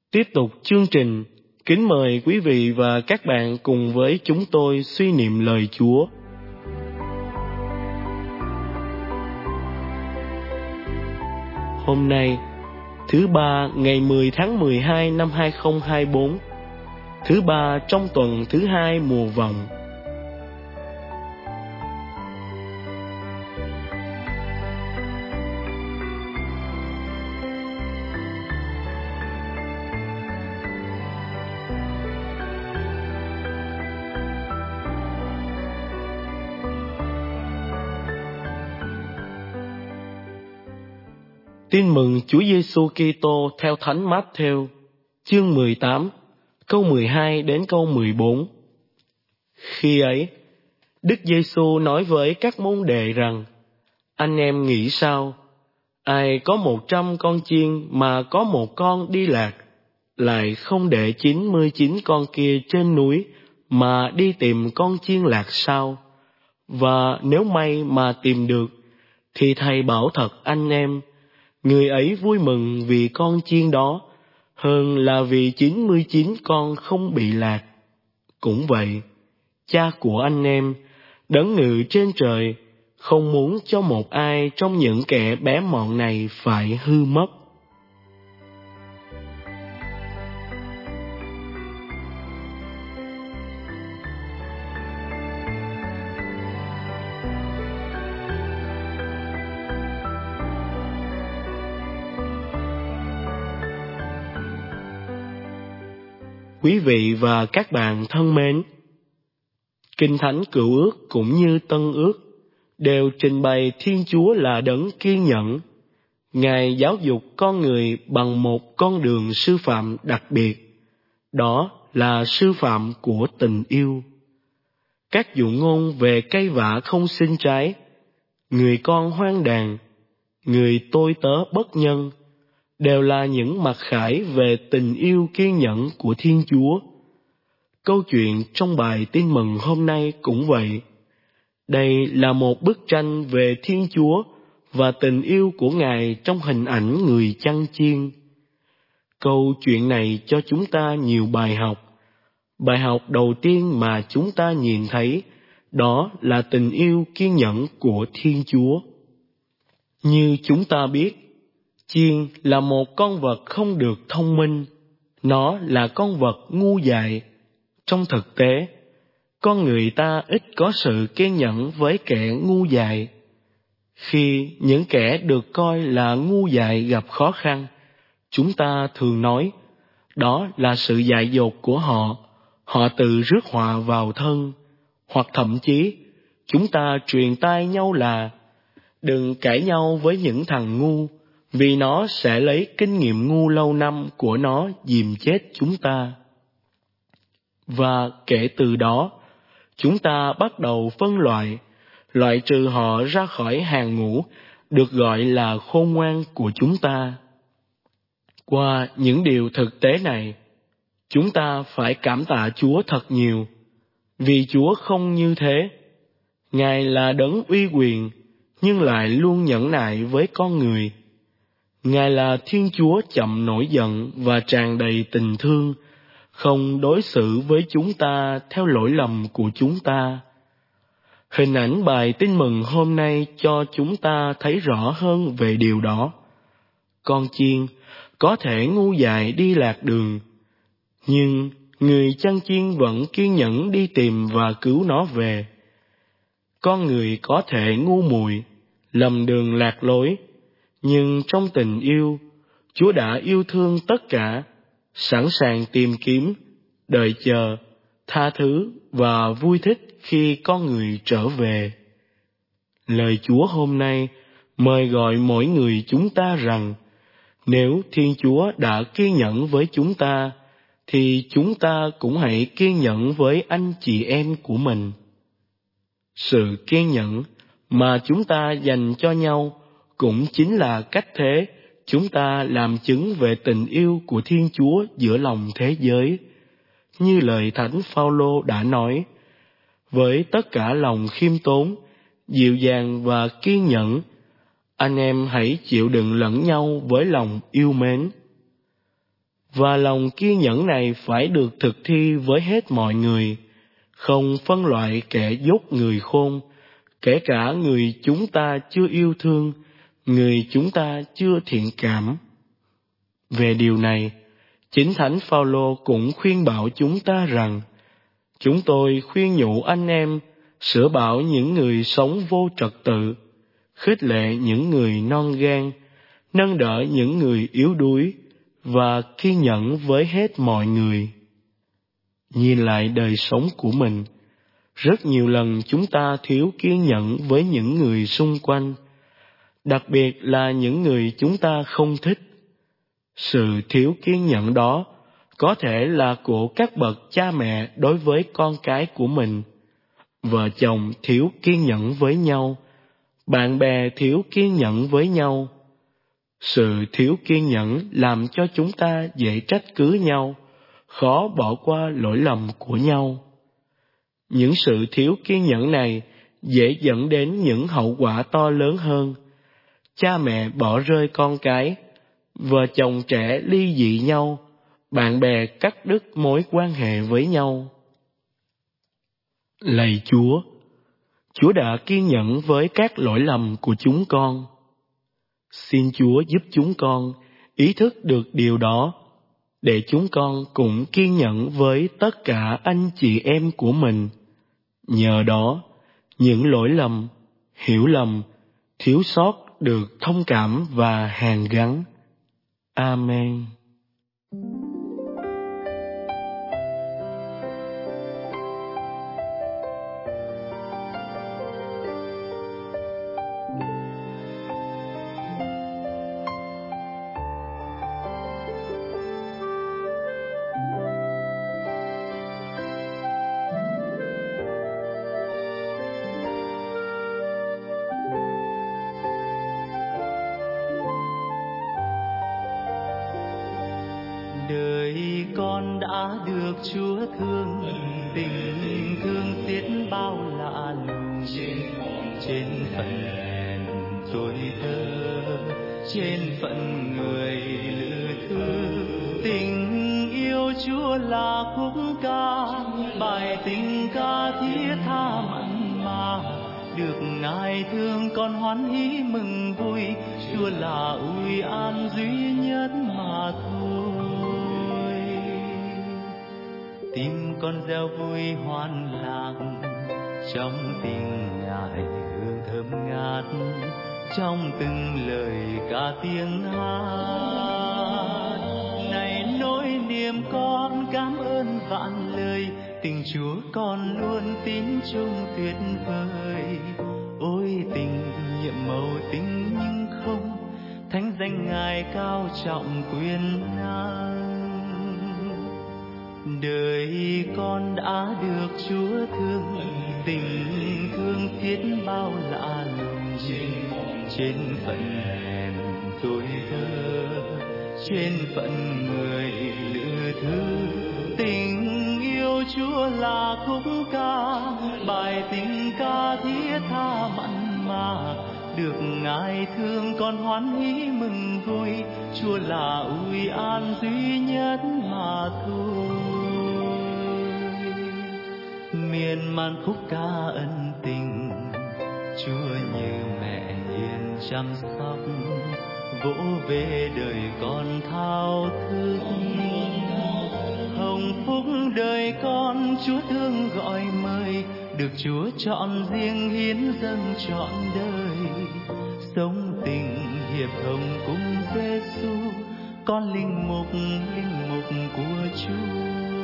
Tiếp tục chương trình, kính mời quý vị và các bạn cùng với chúng tôi suy niệm lời Chúa. Hôm nay, thứ ba ngày 10 tháng 12 năm 2024, thứ ba trong tuần thứ hai mùa vọng. Tin mừng Chúa Giêsu Kitô theo Thánh Mát-thêu, chương 18, câu 12 đến câu 14. Khi ấy, Đức Giêsu nói với các môn đệ rằng: Anh em nghĩ sao? Ai có 100 con chiên mà có một con đi lạc, lại không để 99 con kia trên núi mà đi tìm con chiên lạc sao? Và nếu may mà tìm được, thì thầy bảo thật anh em, người ấy vui mừng vì con chiên đó, hơn là vì 99 con không bị lạc. Cũng vậy, Cha của anh em, đấng ngự trên trời, không muốn cho một ai trong những kẻ bé mọn này phải hư mất. Quý vị và các bạn thân mến, Kinh Thánh Cựu Ước cũng như Tân Ước đều trình bày Thiên Chúa là đấng kiên nhẫn. Ngài giáo dục con người bằng một con đường sư phạm đặc biệt, đó là sư phạm của tình yêu. Các dụ ngôn về cây vả không sinh trái, người con hoang đàn, người tôi tớ bất nhân, đều là những mặc khải về tình yêu kiên nhẫn của Thiên Chúa. Câu chuyện trong bài tin mừng hôm nay cũng vậy. Đây là một bức tranh về Thiên Chúa và tình yêu của Ngài trong hình ảnh người chăn chiên. Câu chuyện này cho chúng ta nhiều bài học. Bài học đầu tiên mà chúng ta nhìn thấy, đó là tình yêu kiên nhẫn của Thiên Chúa. Như chúng ta biết, chiên là một con vật không được thông minh, nó là con vật ngu dại. Trong thực tế, con người ta ít có sự kiên nhẫn với kẻ ngu dại. Khi những kẻ được coi là ngu dại gặp khó khăn, chúng ta thường nói, đó là sự dại dột của họ, họ tự rước họa vào thân. Hoặc thậm chí, chúng ta truyền tai nhau là, đừng cãi nhau với những thằng ngu, vì nó sẽ lấy kinh nghiệm ngu lâu năm của nó dìm chết chúng ta. Và kể từ đó, chúng ta bắt đầu phân loại trừ họ ra khỏi hàng ngũ được gọi là khôn ngoan của chúng ta. Qua những điều thực tế này, chúng ta phải cảm tạ Chúa thật nhiều, vì Chúa không như thế. Ngài là đấng uy quyền, nhưng lại luôn nhẫn nại với con người. Ngài là Thiên Chúa chậm nổi giận và tràn đầy tình thương, không đối xử với chúng ta theo lỗi lầm của chúng ta. Hình ảnh bài tin mừng hôm nay cho chúng ta thấy rõ hơn về điều đó. Con chiên có thể ngu dại đi lạc đường, nhưng người chăn chiên vẫn kiên nhẫn đi tìm và cứu nó về. Con người có thể ngu muội, lầm đường lạc lối, nhưng trong tình yêu, Chúa đã yêu thương tất cả, sẵn sàng tìm kiếm, đợi chờ, tha thứ và vui thích khi con người trở về. Lời Chúa hôm nay mời gọi mỗi người chúng ta rằng, nếu Thiên Chúa đã kiên nhẫn với chúng ta, thì chúng ta cũng hãy kiên nhẫn với anh chị em của mình. Sự kiên nhẫn mà chúng ta dành cho nhau cũng chính là cách thế chúng ta làm chứng về tình yêu của Thiên Chúa giữa lòng thế giới. Như lời Thánh Phao-lô đã nói, với tất cả lòng khiêm tốn, dịu dàng và kiên nhẫn, anh em hãy chịu đựng lẫn nhau với lòng yêu mến. và lòng kiên nhẫn này phải được thực thi với hết mọi người, không phân loại kẻ dốt người khôn, kể cả người chúng ta chưa yêu thương, người chúng ta chưa thiện cảm. Về điều này, chính Thánh Phaolô cũng khuyên bảo chúng ta rằng: chúng tôi khuyên nhủ anh em sửa bảo những người sống vô trật tự, khích lệ những người non gan, nâng đỡ những người yếu đuối và kiên nhẫn với hết mọi người. Nhìn lại đời sống của mình, rất nhiều lần chúng ta thiếu kiên nhẫn với những người xung quanh, đặc biệt là những người chúng ta không thích. Sự thiếu kiên nhẫn đó có thể là của các bậc cha mẹ đối với con cái của mình, vợ chồng thiếu kiên nhẫn với nhau, bạn bè thiếu kiên nhẫn với nhau. Sự thiếu kiên nhẫn làm cho chúng ta dễ trách cứ nhau, khó bỏ qua lỗi lầm của nhau. Những sự thiếu kiên nhẫn này dễ dẫn đến những hậu quả to lớn hơn. Cha mẹ bỏ rơi con cái, vợ chồng trẻ ly dị nhau, bạn bè cắt đứt mối quan hệ với nhau. Lạy Chúa, Chúa đã kiên nhẫn với các lỗi lầm của chúng con. Xin Chúa giúp chúng con ý thức được điều đó, để chúng con cũng kiên nhẫn với tất cả anh chị em của mình. Nhờ đó, những lỗi lầm, hiểu lầm, thiếu sót được thông cảm và hàn gắn. Amen. Đời con đã được Chúa thương, tình thương xiết bao lạ lùng. Trên phận hèn tôi thơ, trên phận người lữ thư, tình yêu Chúa là khúc ca, bài tình ca thiết tha mặn mà. Được Ngài thương con hoan hỷ mừng vui, Chúa là ủi an duy nhất mà thôi. Tim con reo vui hoan lạc, trong tình Ngài hương thơm ngát, trong từng lời ca tiếng hát. Này nỗi niềm con cảm ơn vạn lời, tình Chúa con luôn tín trung tuyệt vời. Ôi tình nhiệm màu tình nhưng không, thánh danh Ngài cao trọng quyền năng. Đời con đã được Chúa thương, tình thương thiết bao lạ lùng. Trên phận hèn tôi thơ, trên phận người lữ thư, tình yêu Chúa là khúc ca, bài tình ca thiết tha mặn mà. Được Ngài thương con hoan hỷ mừng vui, Chúa là ủi an duy nhất mà thôi. Miên man khúc ca ân tình, Chúa như mẹ hiền chăm sóc, vỗ về đời con thao thức. Hồng phúc đời con Chúa thương gọi mời, được Chúa chọn riêng hiến dâng trọn đời. Sống tình hiệp hồng cùng Giêsu, con linh mục của Chúa.